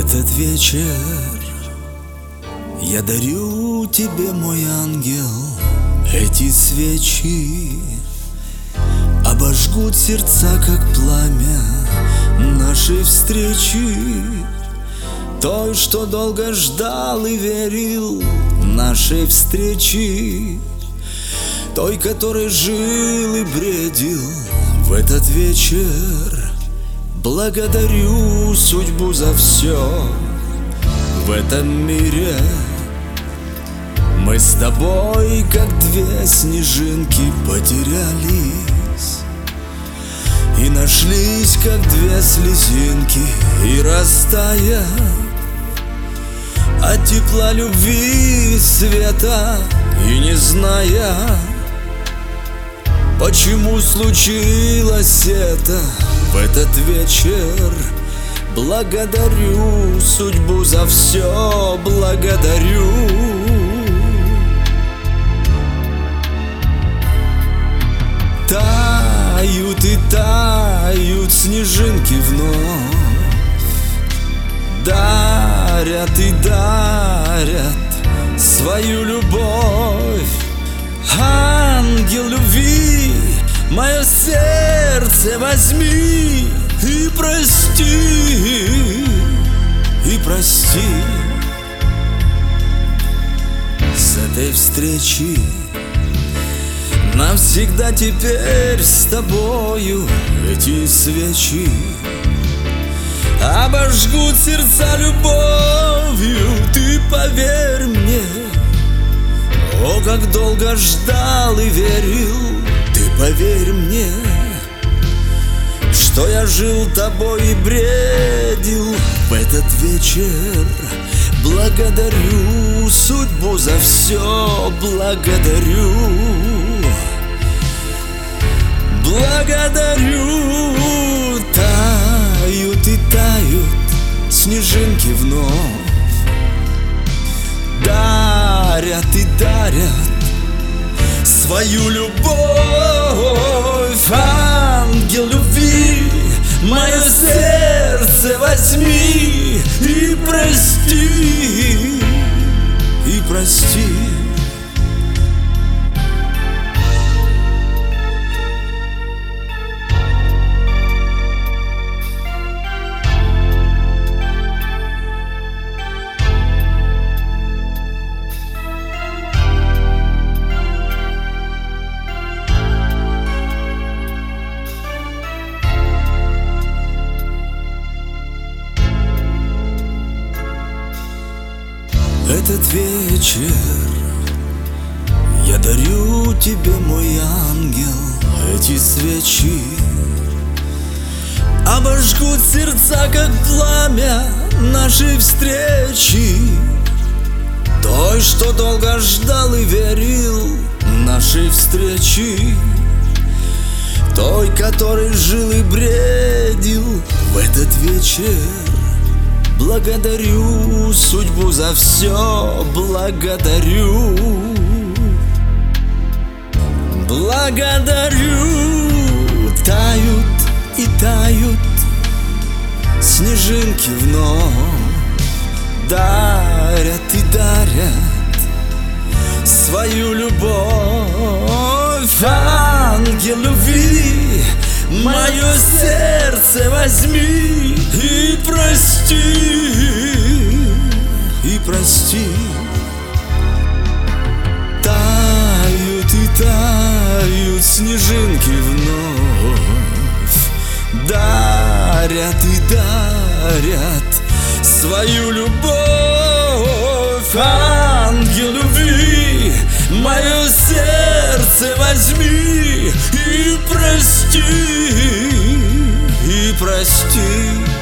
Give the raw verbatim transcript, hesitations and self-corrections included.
этот вечер я дарю тебе, мой ангел, эти свечи. Обожгут сердца, как пламя нашей встречи, той, что долго ждал и верил нашей встречи, той, которой жил и бредил в этот вечер. Благодарю судьбу за все в этом мире. Мы с тобой, как две снежинки, потерялись и нашлись, как две слезинки, и растая от тепла любви и света, и не зная, почему случилось это в этот вечер. Благодарю судьбу за все, благодарю. Тают и тают снежинки вновь, дарят и дарят свою любовь. Ангел любви, мое сердце возьми и прости, и прости. С этой встречи навсегда теперь с тобою эти свечи обожгут сердца любовью. Ты поверь мне, о, как долго ждал и верил. Ты поверь мне, что я жил тобой и бредил в этот вечер. Благодарю судьбу за все, благодарю. Благодарю. Тают и тают снежинки вновь, дарят и дарят свою любовь. Ангел любви, мое сердце возьми и прости, и прости. Этот вечер я дарю тебе, мой ангел, эти свечи обожгут сердца, как пламя нашей встречи, той, что долго ждал и верил нашей встречи, той, которой жил и бредил в этот вечер. Благодарю судьбу за все, благодарю. Благодарю. Тают и тают снежинки вновь, дарят и дарят свою любовь. Ангел любви, мое сердце возьми и прости, и прости. Тают и тают снежинки вновь, дарят и дарят свою любовь. Ангел любви, мое сердце возьми и прости, и прости.